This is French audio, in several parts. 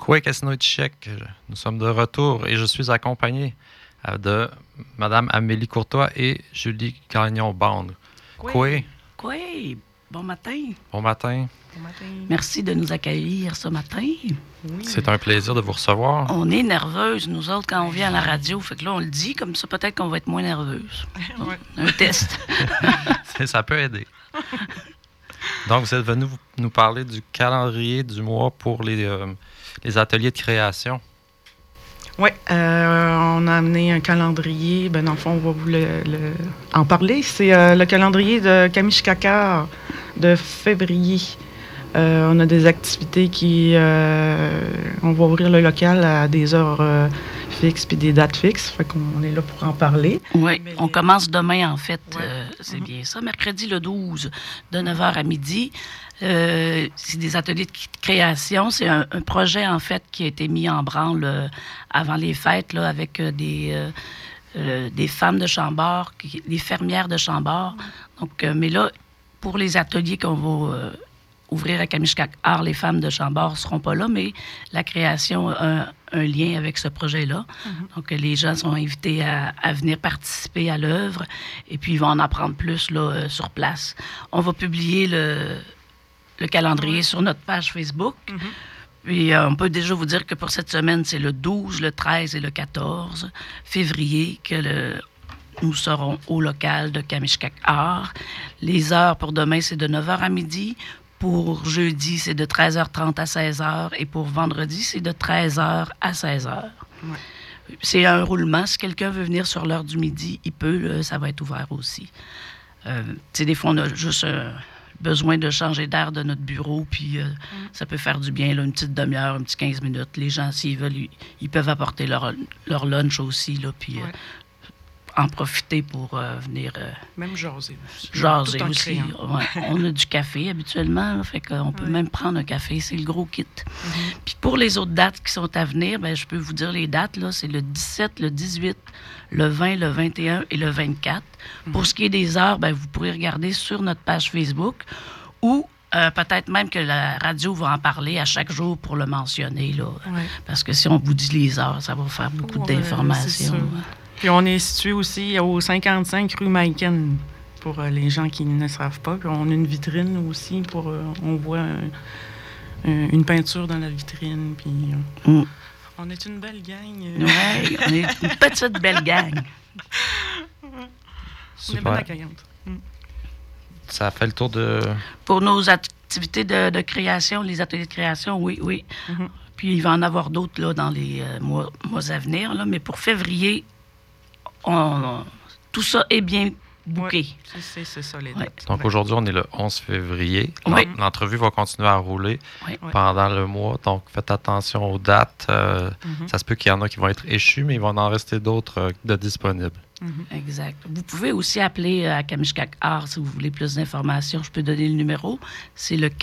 Coué Casino et Tchèque. Nous sommes de retour et je suis accompagné de Mme Amélie Courtois et Julie Gagnon-Bande. Coué. Coué, bon matin. Bon matin. Bon matin. Merci de nous accueillir ce matin. Oui. C'est un plaisir de vous recevoir. On est nerveuses, nous autres, quand on vient à la radio. Fait que là, on le dit, comme ça, peut-être qu'on va être moins nerveuses. Ouais. Un test. Ça peut aider. Donc, vous êtes venu nous parler du calendrier du mois pour les ateliers de création. Oui, on a amené un calendrier. Dans le fond, on va vous en parler. C'est le calendrier de Kamishkakar de février. On a des activités on va ouvrir le local à des heures fixes puis des dates fixes. Fait qu'on est là pour en parler. Oui, on commence demain, en fait. Ouais. C'est bien ça. Mercredi le 12, de 9h à midi. C'est des ateliers de création. C'est un projet, en fait, qui a été mis en branle avant les fêtes, là, avec des femmes de Chambord, des fermières de Chambord. Donc, mais là, pour les ateliers qu'on va ouvrir à Kamishkakar, les femmes de Chambord ne seront pas là, mais la création a un lien avec ce projet-là. Mm-hmm. Donc, les gens sont invités à venir participer à l'œuvre et puis ils vont en apprendre plus là, sur place. On va publier le calendrier sur notre page Facebook. Mm-hmm. Puis, on peut déjà vous dire que pour cette semaine, c'est le 12, le 13 et le 14 février que nous serons au local de Kamishkakar. Les heures pour demain, c'est de 9h à midi. Pour jeudi, c'est de 13h30 à 16h. Et pour vendredi, c'est de 13h à 16h. Ouais. C'est un roulement. Si quelqu'un veut venir sur l'heure du midi, il peut. Ça va être ouvert aussi. Des fois, on a juste besoin de changer d'air de notre bureau, puis ça peut faire du bien, là, une petite demi-heure, un petit 15 minutes. Les gens, s'ils veulent, ils peuvent apporter leur lunch aussi, là, puis en profiter pour venir... même jaser aussi. Jaser aussi. Ouais. On a du café habituellement, là, fait qu'on peut même prendre un café. C'est le gros kit. Mm-hmm. Puis pour les autres dates qui sont à venir, je peux vous dire les dates. Là, c'est le 17, le 18, le 20, le 21 et le 24. Mm-hmm. Pour ce qui est des heures, vous pourrez regarder sur notre page Facebook ou peut-être même que la radio va en parler à chaque jour pour le mentionner. Là, parce que si on vous dit les heures, ça va faire beaucoup d'informations. Puis on est situé aussi au 55 rue Maiken, pour les gens qui ne savent pas. Puis on a une vitrine aussi, on voit une peinture dans la vitrine. Puis on est une belle gang. Oui, on est une petite belle gang. On est bien accueillante. Ça fait le tour de... Pour nos activités de création, les ateliers de création, oui. Mm-hmm. Puis il va en avoir d'autres là, dans les mois à venir. Là, mais pour février... tout ça est bien booké. Oui, c'est ça, les dates. Donc, aujourd'hui, on est le 11 février. Oui. L'entrevue va continuer à rouler pendant le mois. Donc, faites attention aux dates. Ça se peut qu'il y en a qui vont être échus, mais il va en rester d'autres de disponibles. Mm-hmm. Exact. Vous pouvez aussi appeler à Kamishkakar si vous voulez plus d'informations. Je peux donner le numéro. C'est le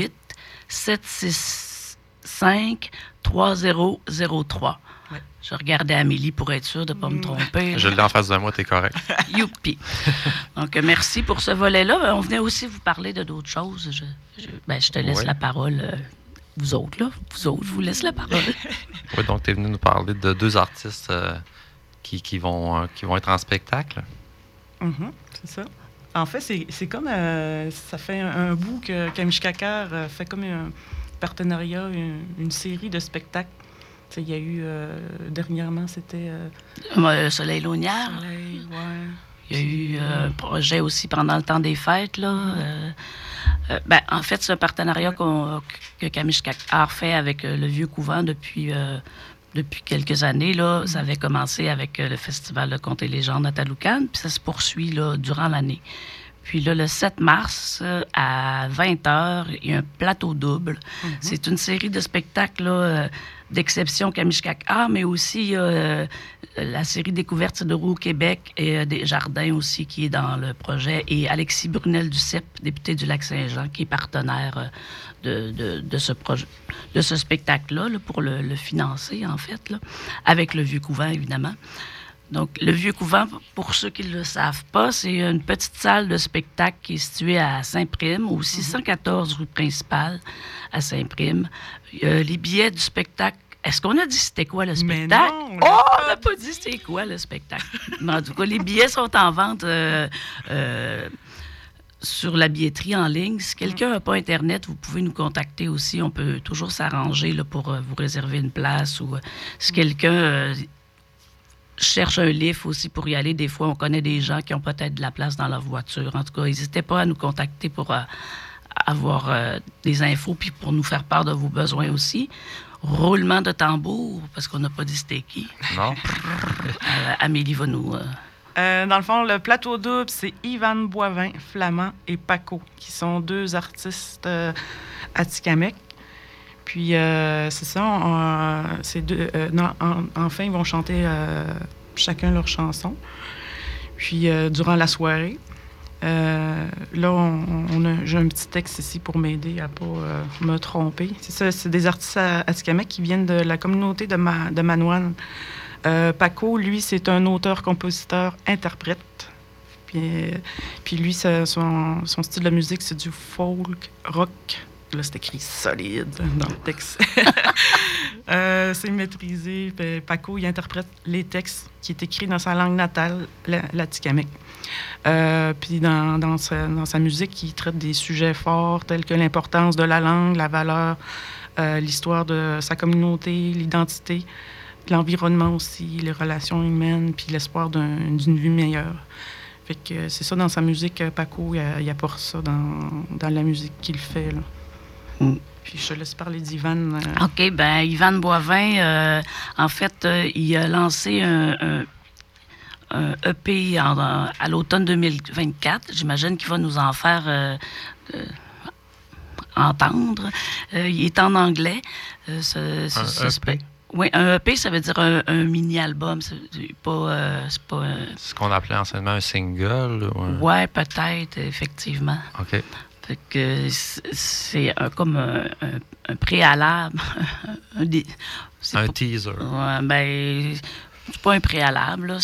418-765-3003. Je regardais Amélie pour être sûre de ne pas me tromper. Je l'ai en face de moi, t'es correct. Youpi! Donc, merci pour ce volet-là. On venait aussi vous parler de d'autres choses. Je te laisse la parole. Vous autres, je vous laisse la parole. Oui, donc tu es venu nous parler de deux artistes qui vont être en spectacle. Mm-hmm, c'est ça. En fait, c'est comme... ça fait un bout que Kamishkakar fait comme un partenariat, une série de spectacles. Il y a eu, dernièrement, c'était... Soleil Launière. Soleil, Il y a eu un projet aussi pendant le temps des fêtes, là. En fait, c'est un partenariat que Kamishkakar fait avec le Vieux Couvent depuis quelques années. Là. Ça avait commencé avec le Festival de Contes et légendes à Taloukan, puis ça se poursuit là, durant l'année. Puis là, le 7 mars, à 20h, il y a un plateau double. Mm-hmm. C'est une série de spectacles là, d'exception Kamishkakar, mais aussi la série Découverte de roue au Québec et des jardins aussi qui est dans le projet. Et Alexis Brunel-Duceppe, député du Lac-Saint-Jean, qui est partenaire de ce projet, de ce spectacle-là là, pour le financer, en fait, là, avec le Vieux Couvent, évidemment. Donc, le Vieux-Couvent, pour ceux qui ne le savent pas, c'est une petite salle de spectacle qui est située à Saint-Prime, au 614 rue principale à Saint-Prime. Les billets du spectacle, est-ce qu'on a dit c'était quoi le spectacle? Non, on n'a pas dit c'était quoi le spectacle. Mais en tout cas, les billets sont en vente sur la billetterie en ligne. Si quelqu'un n'a pas Internet, vous pouvez nous contacter aussi. On peut toujours s'arranger là, pour vous réserver une place. Ou si quelqu'un cherche un lift aussi pour y aller, des fois, on connaît des gens qui ont peut-être de la place dans leur voiture. En tout cas, n'hésitez pas à nous contacter pour avoir des infos puis pour nous faire part de vos besoins aussi. Roulement de tambour, parce qu'on n'a pas dit c'était qui. Non. Amélie va nous... Dans le fond, le plateau double, c'est Yvan Boivin, Flamand, et Paco, qui sont 2 artistes atikamekw. Puis, c'est ça, enfin, ils vont chanter chacun leur chanson. Puis, durant la soirée, là, j'ai un petit texte ici pour m'aider à ne pas me tromper. C'est ça, c'est des artistes atikamekw qui viennent de la communauté de Manoine. Paco, lui, c'est un auteur-compositeur-interprète. Puis lui, son style de musique, c'est du folk, rock. Là, c'est écrit solide dans le texte. C'est maîtrisé. Puis Paco, il interprète les textes qui est écrit dans sa langue natale, l'atikamekw. Puis dans sa musique, il traite des sujets forts tels que l'importance de la langue, la valeur, l'histoire de sa communauté, l'identité, l'environnement aussi, les relations humaines, puis l'espoir d'une vie meilleure. Fait que c'est ça, dans sa musique, Paco, il apporte ça dans la musique qu'il fait, là. Puis je te laisse parler d'Yvan. OK, bien, Yvan Boivin, en fait, il a lancé un EP à l'automne 2024. J'imagine qu'il va nous en faire entendre. Il est en anglais. Un EP? Oui, un EP, ça veut dire un mini-album. C'est pas ce qu'on appelait anciennement un single? Oui, peut-être, effectivement. OK. Fait que c'est comme un préalable. Un teaser. Ouais, ben, c'est pas un préalable, là.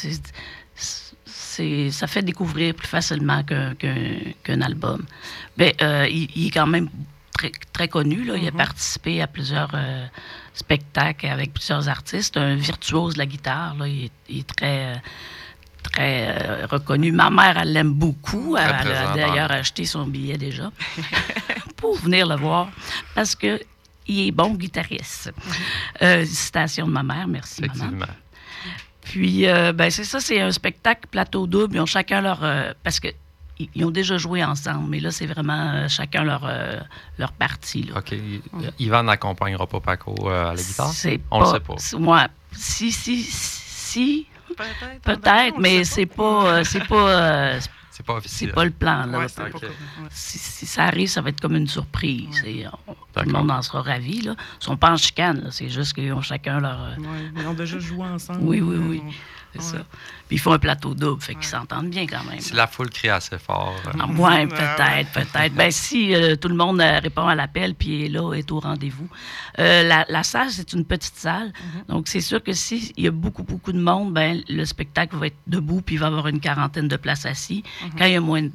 Ça fait découvrir plus facilement qu'un album. Ben, il est quand même très, très connu, là. Il a participé à plusieurs spectacles avec plusieurs artistes. Un virtuose de la guitare, là. Il est très... très reconnu. Ma mère, elle l'aime beaucoup. Elle a d'ailleurs acheté son billet déjà pour venir le voir parce qu'il est bon guitariste. Citation de ma mère. Merci, maman. Puis, c'est ça, c'est un spectacle plateau double. Ils ont chacun leur... parce qu'ils ont déjà joué ensemble, mais là, c'est vraiment chacun leur partie. Là. OK. Yvan n'accompagnera pas Paco à la guitare? On le sait pas. Moi, si... Peut-être, mais c'est pas officiel. C'est pas le plan, là. Ouais, si ça arrive, ça va être comme une surprise. Tout le monde en sera ravi, là. Ils sont pas en chicane, là. C'est juste qu'ils ont chacun leur... ils ont déjà joué ensemble. Oui. C'est ça. Puis ils font un plateau double, fait qu'ils s'entendent bien quand même. Si la foule crie assez fort. Oui, peut-être. Ben si tout le monde répond à l'appel puis est au rendez-vous. La salle, c'est une petite salle. Donc, c'est sûr que s'il y a beaucoup de monde, ben le spectacle va être debout puis il va y avoir une 40aine de places assis. Quand il y a moins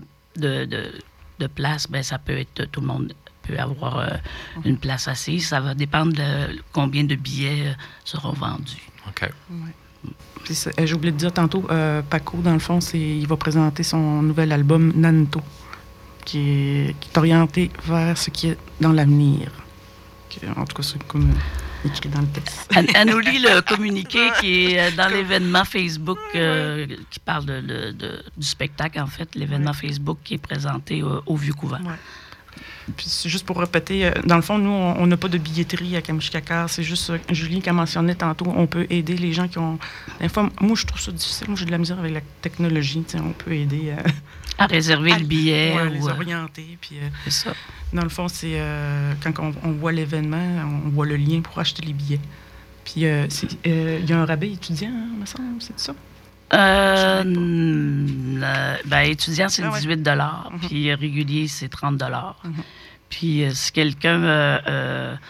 de places, ben ça peut être... Tout le monde peut avoir une place assise. Ça va dépendre de combien de billets seront vendus. OK. Puis j'ai oublié de dire tantôt, Paco, dans le fond, il va présenter son nouvel album Nanto, qui est orienté vers ce qui est dans l'avenir. En tout cas, c'est comme écrit dans le texte. Elle nous lit le communiqué qui est dans l'événement Facebook qui parle du spectacle, en fait, l'événement Facebook qui est présenté au Vieux-Couvent. Ouais. Puis c'est juste pour répéter, dans le fond, nous, on n'a pas de billetterie à Kamishkakar. C'est juste, Julie qui a mentionné tantôt, on peut aider les gens qui ont... Des fois, moi, je trouve ça difficile. Moi, j'ai de la misère avec la technologie. On peut aider à réserver le billet. Ouais, les orienter. Puis, c'est ça. Dans le fond, c'est quand on voit l'événement, on voit le lien pour acheter les billets. Puis il y a un rabais étudiant, me semble, c'est ça? Étudiant, c'est 18 $, puis régulier, c'est 30 $. Puis si quelqu'un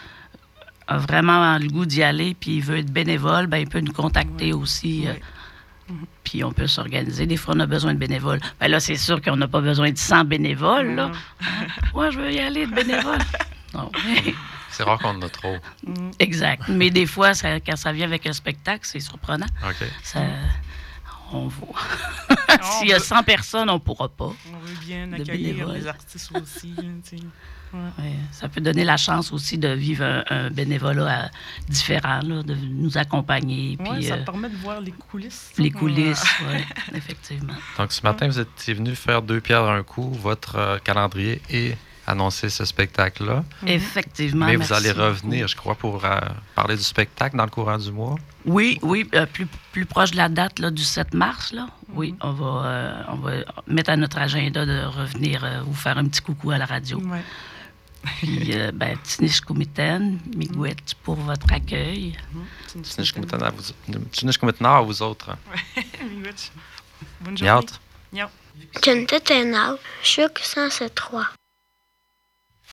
a vraiment le goût d'y aller puis il veut être bénévole, ben il peut nous contacter aussi Puis on peut s'organiser. Des fois, on a besoin de bénévoles. Bien là, c'est sûr qu'on n'a pas besoin de 100 bénévoles. Là. Moi, je veux y aller de bénévoles. Non, mais... C'est rare qu'on en a trop. Exact. Mais des fois, quand ça vient avec un spectacle, c'est surprenant. OK. On voit. S'il y a 100 personnes, on ne pourra pas. On veut bien accueillir les artistes aussi. Ouais, ça peut donner la chance aussi de vivre un bénévolat différent, là, de nous accompagner. Oui, ça permet de voir les coulisses. Les coulisses, oui, effectivement. Donc, ce matin, vous étiez venu faire 2 pierres d'un coup, votre calendrier et annoncer ce spectacle-là. Effectivement. Mais vous allez revenir, je crois, pour parler du spectacle dans le courant du mois. Oui, plus proche de la date là, du 7 mars. Là. Oui, on va mettre à notre agenda de revenir vous faire un petit coucou à la radio. Ouais. Puis, Tinishkumiten, Miigwech pour votre accueil. Tinishkumiten à vous autres. Miigwech. Bonne journée. Miaut. Tintetenau, Chuk 107.3.